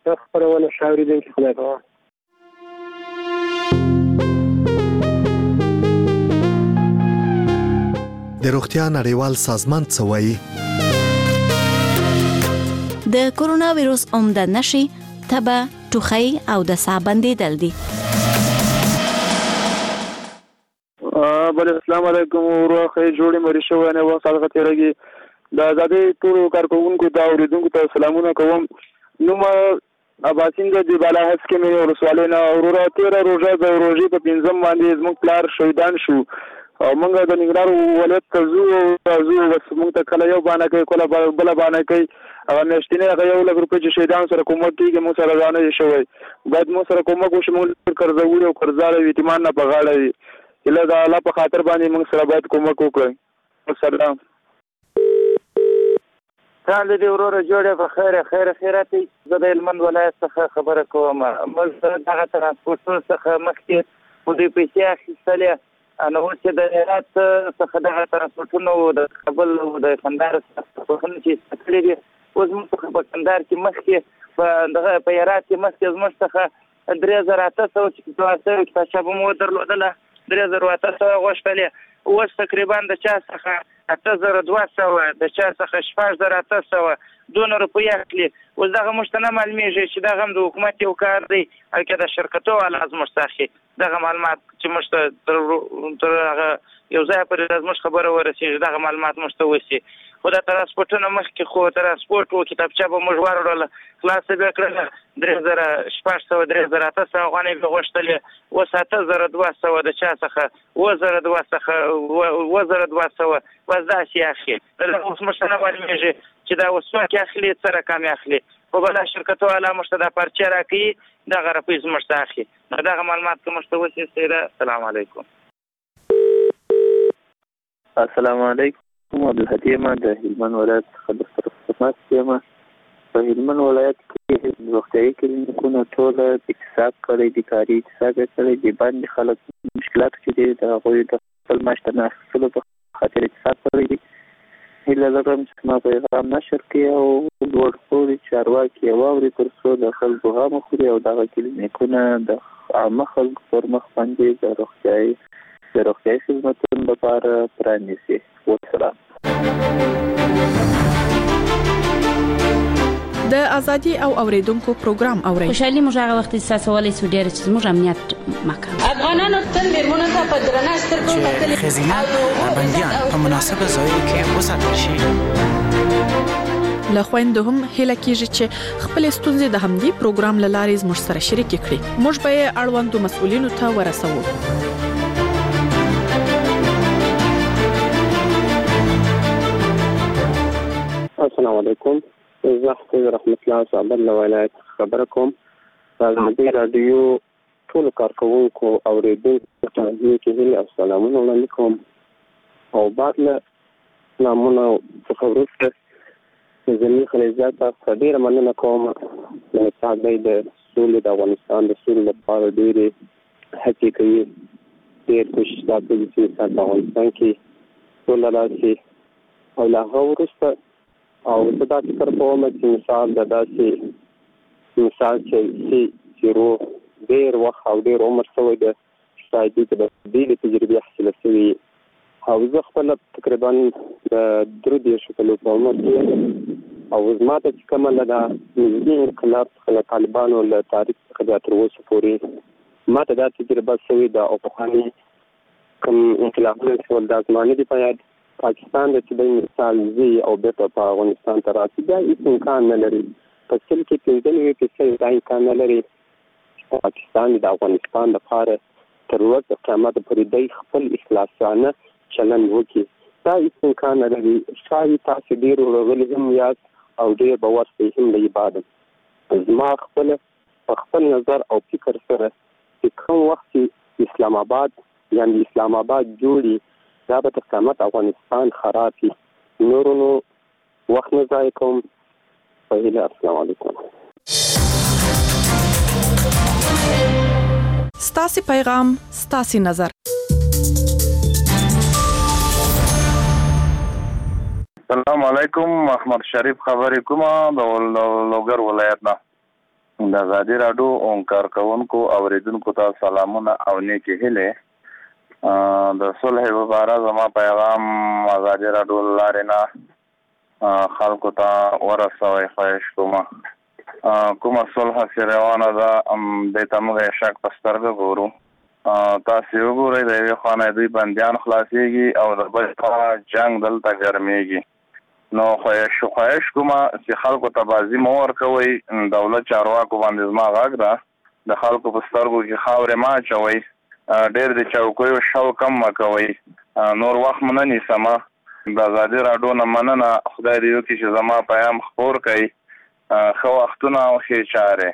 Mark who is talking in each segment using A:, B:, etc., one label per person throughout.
A: خبرونه شاوریدونکي خدای په
B: د روغتیا نړیوال سازمان څه وایي؟
C: د کورونا وایروس عمده نښې تبه، ټوخی او د ساه بندېدل دي.
D: بل السلام علیکم ورخه جوړې مری شوې نه و سالغه تیرګي د آزادۍ ټول کارکونکو ته اوریدونکو ته سلامونه کوم. نو ما اباسین د بالا هڅ کې مې ورسواله نه اورو 13 روزه د روزي په پنځم باندې زموږ پلار شهیدان شو او موږ د ننګرهار ولایت ته زو موږ ته کله یو باندې کوي کله بل باندې کوي او نشټینه هغه یو لږ روپې چې شهیدان سره کومه کېږي مو سره ځانه شوی باید مو سره کومه کوشش موږ قرضور او قرضدار یتیمان نه بغاړه وي اله دا الله په خاطر باندې موږ سره باید کومه وکړو. سلام
E: ټول دې وروره جوړه په خیراتي زه د هلمند ولایت څخه خبره کوم. موږ دغه ترانسپورټ څخه مخکې په دې پیسې اخیستلې نو چې د هرات څخه دغه ترانسپورټونو د کابل او د کندهار څخه په خنه چې ستړي دي اوس موږ په کندهار کې مخکې په دغه په هرات کې مخکې زموږ څخه 3800 چې تاسو کتاب مو درلودله 3800 غوښتلې اوس تقریبا د چا څخه 8200 د چا څخه 4800 دونه روپۍ اخلي. اوس دغه مشتنه معلومیږي چې دغه د حکومت یو کار دی الکه د شرکتو لازم مستخي دغه معلومات چې مشته تر هغه یو ځای پر لازم خبره ورسېږي دغه معلومات مشته وسی خو د ترانسپورټونو مخکې خو ترانسپورټ او کتابچه به موږ ورول خلاص به کړل 3800 غونې به غوښتلې و 7200 د چا څخه 2200 وزداسي اخلي. اوس مشتنه معلومیږي چې دا وسوک اخلي سره کم اخلي په بل شرکتو علا مشته د پرچه راکې دغه رپیز مشته اخلي. دغه معلومات کوم مشته وسی سره. السلام علیکم.
F: السلام علیکم. عبدالهادي ما د هلمند ولایت څخه د خدمت یم. په هلمند ولایت کې روغتیايي کلینیکونه ټول اکتساب کړی دي، کاري اکتساب کړی دي. باندې خلک مشکلات چې دي د هغوی د خپل معاش نه اخیستلو په خاطر اکتساب کړی دي. هیله لرم چې ما پیغام نشر کړي او لوړ پوړي چارواکي واوري تر څو د خلکو هم خوري او دغه کلینیکونه د عامه خلکو پر مخ باندې د روغتیايي خدمتونو لپاره پرانیسي. والسلام.
G: د ازادي او اوریدونکو پروګرام اوري.
H: خوشحالي موږ هغه وخت احساس ولې سو ډیر چې موږ امنیت مکه
I: افغانانو تل میرمنو ته په درنه سترګو کتل
J: خزینه بنديان په مناسبه ځای کې وساتل شي.
G: لخويندو هم هله کیږي چې خپل ستونزې د همدې پروګرام لارې زموږ سره شریک کړي. موږ به اړوندو مسؤلینو ته ورسوو.
A: السلام علیکم. زه رحمت الله صاحب له ولایت خبره کوم. د رادیو ټول کارکونکو اوریدونکو ته هیله او سلامونه وړاندې کوم او بعد له سلامونه څخه وروسته زمي خلیزات ته ډیره مننه کوم چې تاسو د سولې د افغانستان د سولې لپاره ډیره هڅې کوي. ډیر کوشش کوي چې افغانستان کې سوله راشي او له هغه وروسته او دا فکر کوم چې مثال چې ډیر وخت او ډیر عمر شوی د شاید د دې تجربه حاصله شوی او زه خپل تقریبا د 3 کلو په عمر کې او زما ته کوم لدا نږدې انقلاب خلک طالبانو له تاریخ څخه تر اوسه پورې ما ته دا تجربه شوی دا او په خاني کوم انقلابونه ټول د ځمانه دی په یاد پاکستان د چې مثال زی او بیرته په افغانستان ته راځي دا هیڅ امکان نه لري. په سل کې 95% دا امکان نه لري پاکستان د افغانستان لپاره تر ورځ قیامت پورې د خپل اخلاصانه چلن وکړي. دا هیڅ امکان نه لري. شاید تاسو ډیر ورغلي هم یاد او ډیر باور هم له عبادت زما خپل نظر او فکر سره چې کوم وخت اسلام آباد جوړي دا به تر قیامت افغانستان خراب شي. نورونو وخت نه ضایع کوم. السلام علیکم.
G: ستاسو پیغام ستاسو نظر.
K: السلام علیکم. احمد شریف خبرې کوم د لوګر ولایت نه. د ازادي راډیو او کارکونکو اوریدونکو ته سلامونه او نیکې هیلې. د صلح لپاره زما پیغام ازادي راډیو لارې نه خلکو ته ورسوئ خواهش کوم. کومه صلح چې روانه ده دې ته موږ شک په سترګه ګورو. تاسو وګورئ د یوې خوا نه دوی بندیان خلاصېږي او د بل خوا جنګ دلته ګرمېږي. نو خواهش کوم چې خلکو ته بازي مه ورکوئ. دولت چارواکو باندې زما غږ ده د خلکو په سترګو کې خاورې مه اچوئ. ډېر د چوکیو شوق کم مه کوئ. نور وخت مو نه نیسمه. د ازادي راډیو نه مننه. خدای دې وکړي چې زما پیام خپور کړئ. ښه وختونه او ښې چارې.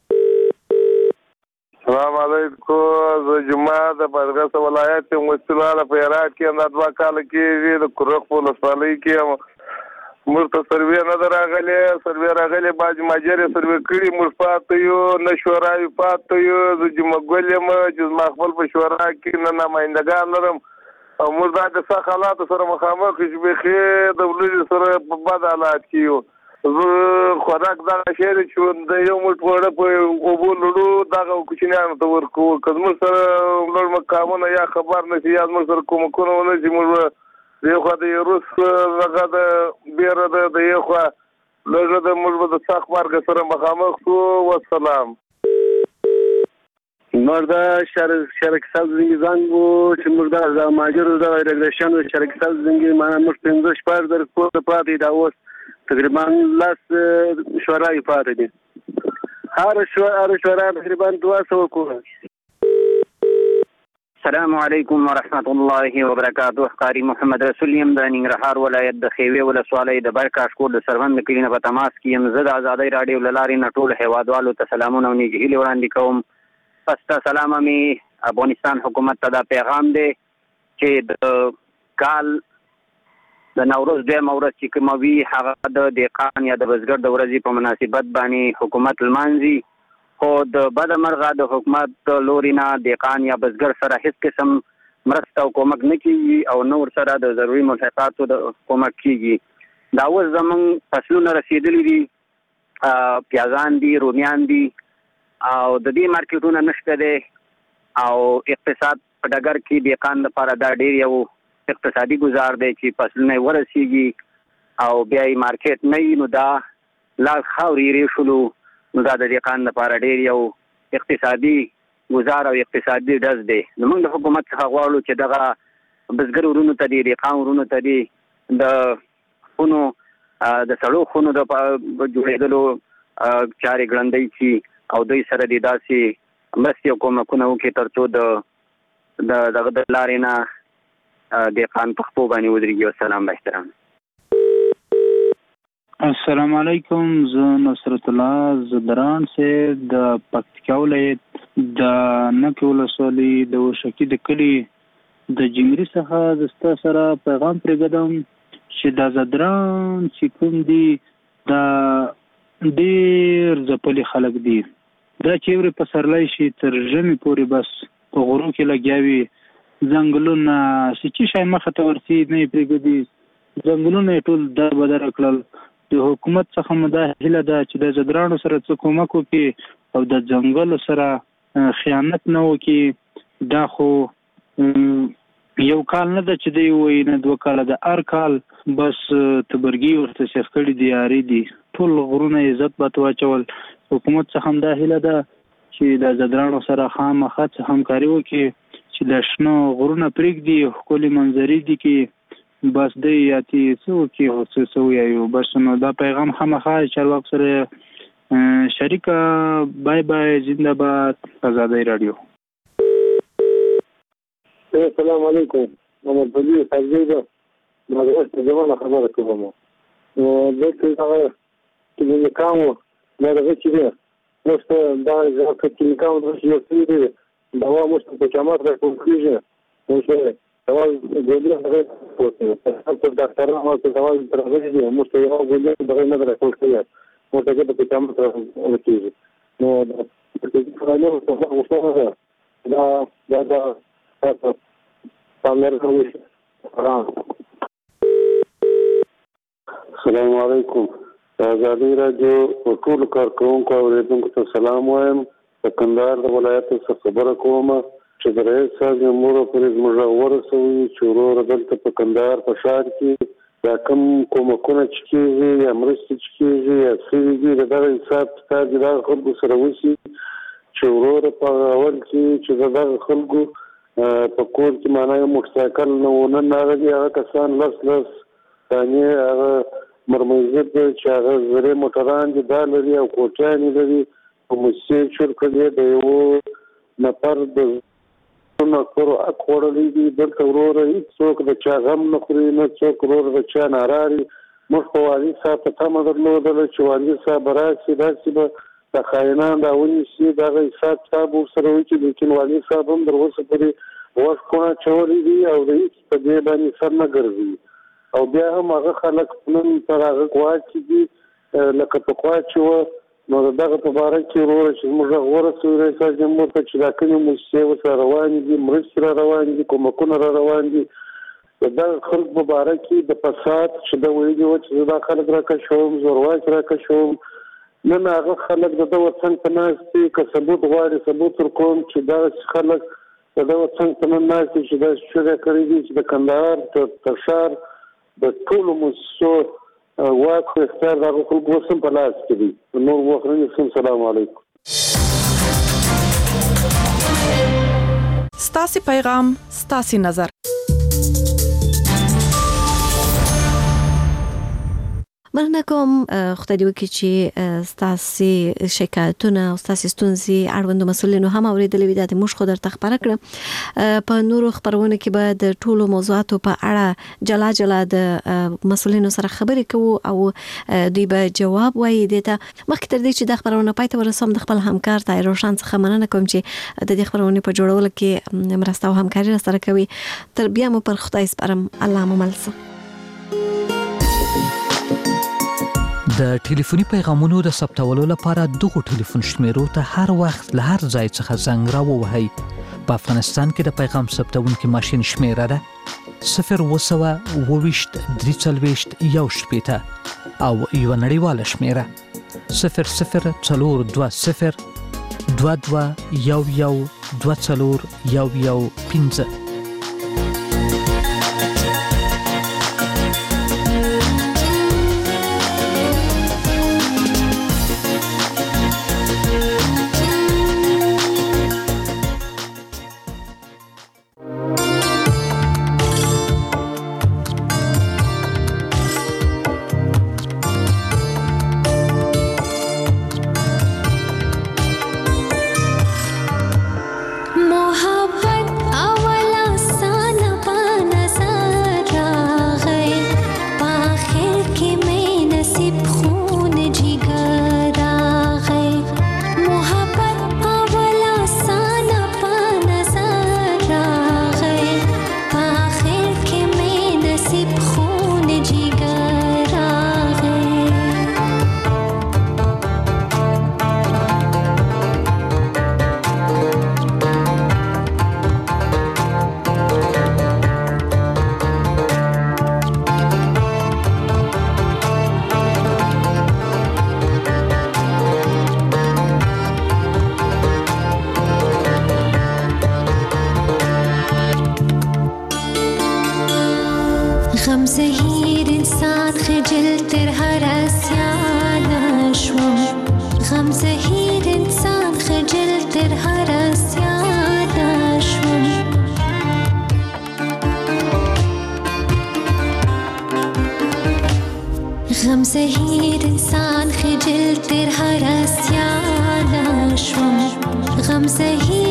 L: السلام علیکم. زه جمعه د بادغیس ولایت یم. وسیلاله په هرات کې دا 2 کاله کېږي. د کرخ په ولسوالۍ کې یم. موږ ته سروې نه ده راغلې. سروې راغلې باج ماجرې سروې کړي. موږ پاتې یو نه شوراوي پاتې یو. زه جمعه ګل یم چې زما خپل په شورا کې نه نمایندګان لرم او موږ دا د سخت حالاتو سره مخامخ چې بیخي د ولې سره په بد حالات کې یو. خوراک دغه شی دی چې د یو موټ وړه په اوبو لړو دغه کوچنیانو ته ورکوو. که زموږ سره لوړ مقامونه یا خبر نه شي یا زموږ سره کومکونه ونه شي موږ د یو خوا د روس هغه د بیره ده د یو خوا لږه د موږ به د سخت مرګ سره مخامخ شو. والسلام.
M: موږ د شرکساز زنګي زنګ وو چې موږ د ماجرو د ریګریشن د شرکساز زنګي موږ 15 شپږ در کوته پاتې دا اوس تقریبا 10 شورای پاتې دي. هر شورا تقریبا 200 کوه.
N: السلام علیکم ورحمت الله وبرکاته. قاری محمد رسول یم د ننګرهار ولایت د خیوې ولسوالۍ د برکاش کور د سروند کلي نه په تماس کې یم. زه د ازادۍ راډیو له لارې نه ټول هیوادوالو ته سلامونه او نیکې هیلې وړاندې کوم. پس سلام مې افغانستان حکومت ته دا پیغام دی چې د کال د نوروز دویمه ورځ چې کومه وي هغه د دهقان یا د بزګر د ورځې په مناسبت باندې حکومت لمانځي. خو د بده مرغه د حکومت لوري نه دهقان یا بزګر سره هیڅ قسم مرسته او کومک نه کیږي او نور سره د ضروري ملحقاتو د کومک کیږي. دا اوس زموږ فصلونه رسېدلي دي. پیازان دي، رومیان دي او د دې مارکیټونه نشته دی او اقتصاد په ډګر کې دهقان لپاره دا ډېر یو اقتصادي گزار دی چې فصلونه ورسیږي او بیا یې مارکیټ نه وي نو دا لا خاورې ریښلو نو دا د دهقان لپاره ډېر یو اقتصادي گزار او اقتصادي ډز دی. نو موږ د حکومت څخه غواړو چې دغه بزګر ورونو ته دي، دهقان ورونو ته دي د خونو د سړو خونو د جوړېدلو چارې ګړندۍ شي او دوی سره دې داسې مرستې او کومکونه وکړي تر څو د دغه د لارې نه دهقان په خپو باندې ودرېږي. والسلام باحترام.
O: السلام علیکم. زه نصرت الله زدران سے د پکتیکا ولایت د نکې ولسوالۍ د وشکي د کلي د جنګري څخه د ستا سره پیغام پرېږدم چې د زدران چې کوم دي دا ډېر ځپلي خلک دي. دا چې ورې په سرلی شي تر ژمي پورې بس په غرو کې لګیا وي. ځنګلونه چې شی مخه ته ورسي نه یې پرېږدي. ځنګلونه یې ټول در بدره کړل. د حکومت څخه مو دا هیله ده چې د زدرانو سره څه کومک وکړي او د ځنګلو سره خیانت نه وکړي. دا خو یو کال نه ده چې دی وایي نه 2 کاله ده. هر کال بس تبرګي ورته سیخ کړي دي، یاري دي. ټول غرونه عزت بات واچول. حکومت څخه هم دا هیله ده چې د زدرانو سره خامخا همکاري وکړي چې د شنو غرونه پرېږدي، ښکلي منظرې دي کې بس دی یاتي څه وکړي او څه ووایو. بس نو دا پیغام خامخا چارواکو سره شریکه. بای بای. زنده باد ازادۍ راډیو.
M: السلام علیکم. محمد بدی سرجی ده مدرسه د زمانه خبره کوم. نو دلته هغه چې کوم دا د چې ده نو څه دا چې کوم د یو څه دی دا مو څه په جامات راکوم کیږي. نو څه دا ګورې هغه پوهه په ډاکټر هغه څه دا راځي دي مو څه یو ګورې دا نه راکول کیږي. مو څه په جامات راکول کیږي. نو په دې خلانو څه دا السلام علیکم. ازادي راډیو ټول کارکونکو او اوریدونکو ته سلام وایم. د کندهار د ولایت څخه خبره کوم چې د رئیس صاحب امور پر زموږ ورسوي چې ورور دلته په کندهار په ښار کې دا کوم کومکونه چې کېږي یا مرستې چې کېږي یا څه دي دغه حساب کتاب د خلکو سره وشي چې ورور په اول کې چې دغه خلکو په کور کې معنی موټرسایکل نه راغلي هغه کسان لس ثانیې هغه مرمزد چې هغه زړې موټران دي دا لري او کوټیانې لري په موسسې چور کړی د یو نفر د نکرو حق خوړلی دي. دلته وروره هېڅوک د چا غم نه خوري نه څوک وروره د چا ناراري. موږ په والي صاحب په تمه درلودله چې والي صاحب به راشي داسې به د خاینان دا ونیسي دغه حساب کتاب ورسره وکړي لیکن والي صاحب هم تر اوسه پورې وخت اچولی دي او د هېڅ په دې باندې سر نه ګرځي او بیا هم هغه خلک نن تر هغه قوات چې دي لکه پخوا چې وه نو د دغه په باره کې وروره چې زموږ غږ ورسوي رئیس جمهور ته چې دا کومې موسسې ورسره روانې دي مرستې را روانې دي کومکونه را روان دي د دغه خلکو په باره کې د فساد چې ده ویلي وه چې زه دا خلک راکشوم زورواکي راکشوم نن هغه خلک د ده وطن ته ناست دي که ثبوت غواړي ثبوت ورکوم چې دغسې خلک د ده وطن ته نن ناست دي چې داسې شوګه کړي دي چې د کندهار تر ښار د ټولو موسسو واک خو اختیار د هغو خلکو اوس هم په لاس کې دي. نور وخت نه نیسم. سلام علیکم.
G: ستاسې پیغام ستاسې نظر.
C: مننه کوم خدای دې وکړي چې ستاسې شکایتونه او ستاسې ستونزې اړوندو مسؤلینو هم اورېدلې وي. دا د موږ خو درته خبره کړه. په نورو خپرونو کې به د ټولو موضوعاتو په اړه جلا جلا د مسؤلینو سره خبرې کوو او دوی به جواب وایي. دې ته مخکې تر دې چې دا خپرونه پای ته ورسوم د خپل همکار طاهر روشن څخه مننه کوم چې د دې خپرونې په جوړولو کې مرسته او همکاري راسره کوي. تر بیا مو پر خدای سپارم. الله مو مل شه.
P: د ټلیفوني پیغامونو د ثبتولو لپاره دغه ټلیفون شمیرو ته هر وخت له هر ځای څخه زنګ راووهئ. په افغانستان کې د پیغام ثبتونکي ماشین شمیره ده 020 23 1 او یو نړیواله شمیره 0042 22 11 24
Q: زهیر انسان خجل تر هر اسیان شوم غم زهیر